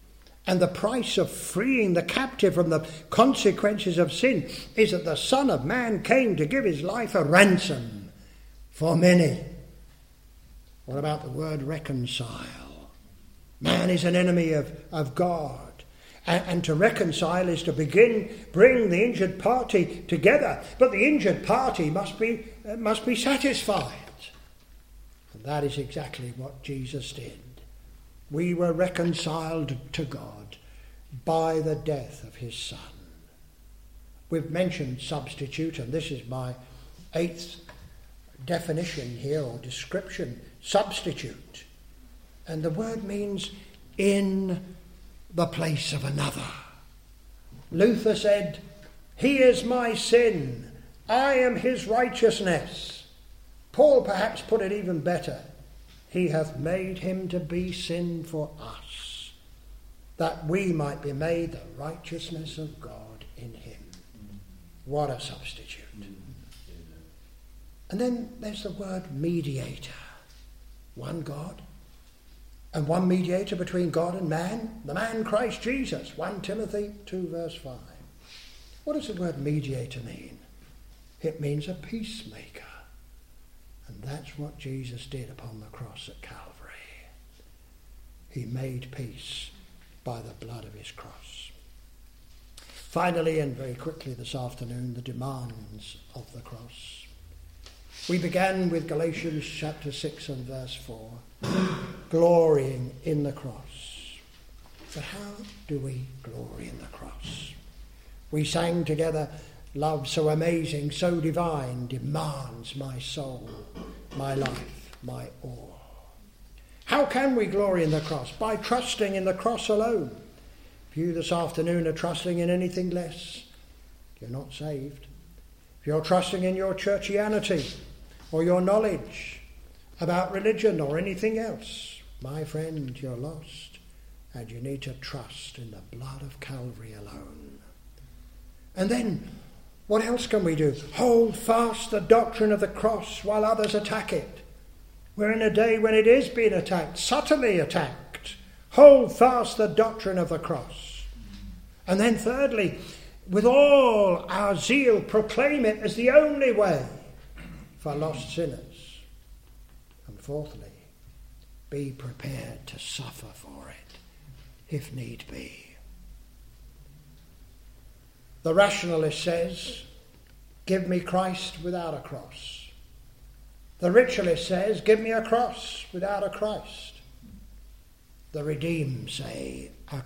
A: And the price of freeing the captive from the consequences of sin is that the Son of Man came to give his life a ransom for many. What about the word reconcile? Man is an enemy of God. And to reconcile is to bring the injured party together. But the injured party must be satisfied. And that is exactly what Jesus did. We were reconciled to God by the death of his Son. We've mentioned substitute, and this is my 8th definition here, or description. Substitute. And the word means in the place of another. Luther said, "He is my sin, I am his righteousness." Paul perhaps put it even better. "He hath made him to be sin for us, that we might be made the righteousness of God in him." What a substitute. And then there's the word mediator. One God, and one mediator between God and man, the man Christ Jesus. 1 Timothy 2 verse 5. What does the word mediator mean? It means a peacemaker. And that's what Jesus did upon the cross at Calvary. He made peace by the blood of his cross. Finally, and very quickly this afternoon, the demands of the cross. We began with Galatians chapter 6 and verse 4, glorying in the cross. But how do we glory in the cross? We sang together, "Love so amazing, so divine, demands my soul, my life, my all." How can we glory in the cross? By trusting in the cross alone. If you this afternoon are trusting in anything less, you're not saved. If you're trusting in your churchianity, or your knowledge about religion or anything else, my friend, you're lost, and you need to trust in the blood of Calvary alone. And then, what else can we do? Hold fast the doctrine of the cross while others attack it. We're in a day when it is being attacked, subtly attacked. Hold fast the doctrine of the cross. And then thirdly, with all our zeal, proclaim it as the only way for lost sinners. And fourthly, be prepared to suffer for it, if need be. The rationalist says, "Give me Christ without a cross." The ritualist says, "Give me a cross without a Christ." The redeemed say, a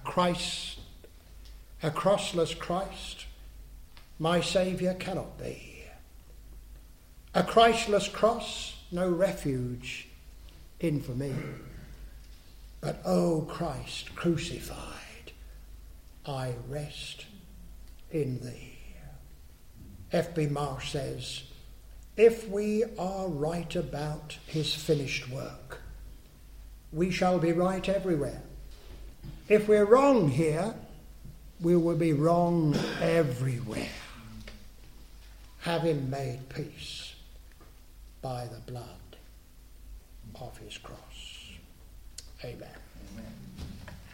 A: crossless Christ, my Saviour cannot be. A Christless cross, no refuge in for me. But, O Christ crucified, I rest in thee. F.B. Marsh says, if we are right about his finished work, we shall be right everywhere. If we're wrong here, we will be wrong everywhere. Having made peace by the blood of his cross. Amen. Amen.